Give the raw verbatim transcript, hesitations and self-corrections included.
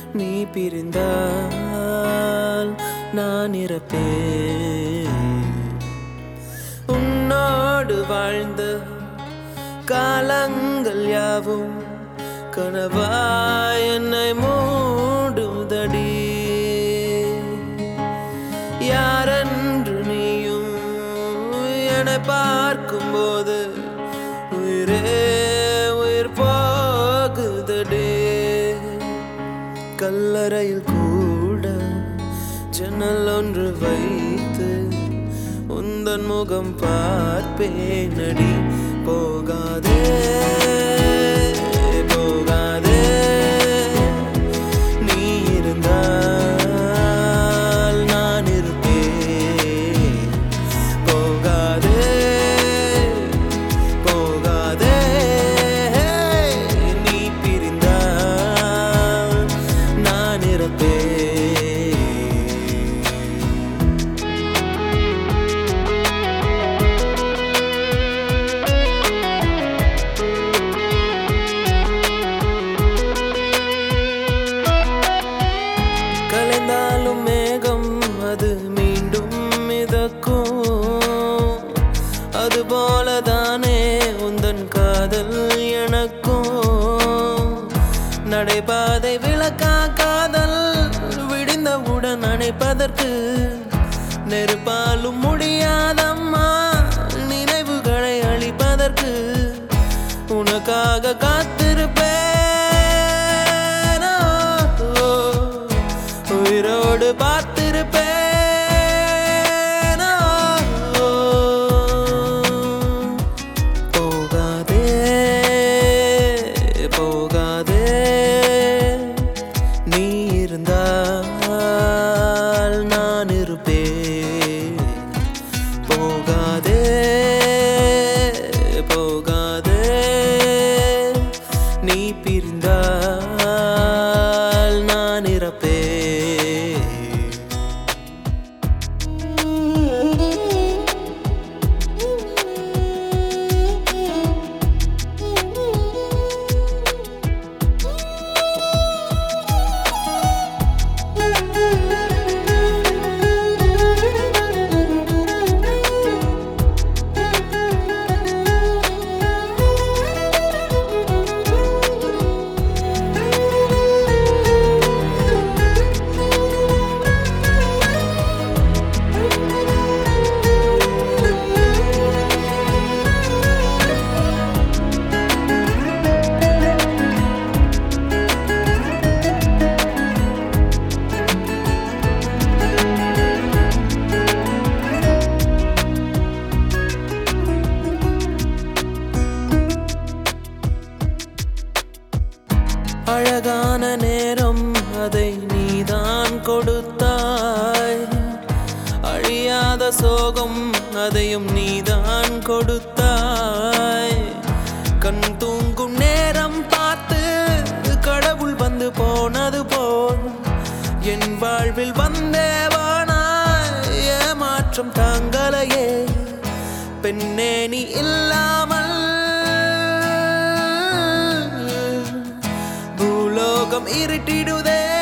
நீ பிரிந்தால் நான் இறப்பேன். உன்னோடு வாழ்ந்த காலங்கள் யாவும் கனவாய் என்னை மூடுதடி. யாரென்று நீயும் என்னை பார்க்கும்போது உயிரே உயிர் போகுதடி. கல்லறையில் கூட ஜன்னல் ஒன்று வைத்து உந்தன் முகம் பார்ப்பேனடி. போகாதே போகாதே நீ இருந்தால் நான் இருப்பேன். போகாதே போகாதே நீ பிரிந்தால் நான் இருப்பேன். கலைந்தாலும் மேகம் அது மீண்டும் மிதக்கும். அதுபோலதானே உந்தன் காதல் எனக்கும். நடைபாதை விளக்கா காதல் விடிந்தவுடன் அணைப்பதற்கு நெருப்பாலும் முடியாதம்மா. நினைவுகளை அழிப்பதற்கு உனக்காக காத்திருப்பேன். உயிரோடு பார்த்திருப்பேன். போகாதே போகாதே நீ இருந்தால் நான் இருப்பேன். போகாதே போகாதே நீ பிரிந்தால் நான் இறப்பேன். அழகான நேரம் அதை நீதான் கொடுத்தாய். அழியாத சோகம் அதையும் நீதான் கொடுத்தாய். கண் தூங்கும் நேரம் பார்த்து கடவுள் வந்து போனது போல் என் வாழ்வில் வந்தேவானாய். ஏமாற்றம் தாங்களையே பெண்ணே நீ இல்லாமல். பூலோகம் இருட்டிடுதே